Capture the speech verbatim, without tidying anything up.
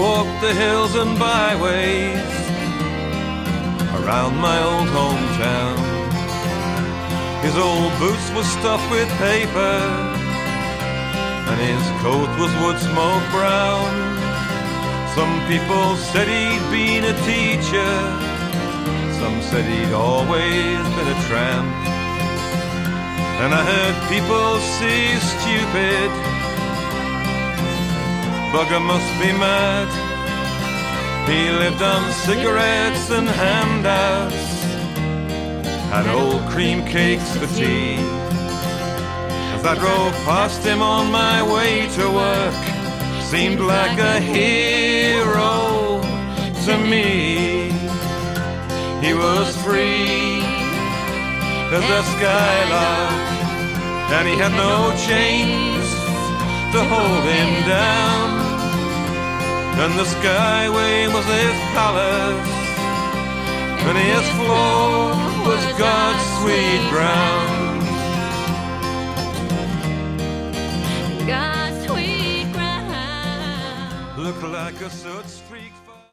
walked the hills and byways around my old hometown. His old boots were stuffed with paper, and his coat was wood smoke brown. Some people said he'd been a teacher, some said he'd always been a tramp. And I heard people say stupid, bugger must be mad. He lived on cigarettes and handouts, had old cream cakes for tea. As I drove past him on my way to work, seemed like a hero to me. He was free as a skylark, and he had no chains to hold him down. And the skyway was his palace, and his floor was God's sweet ground. God's sweet ground Looked like a soot streak.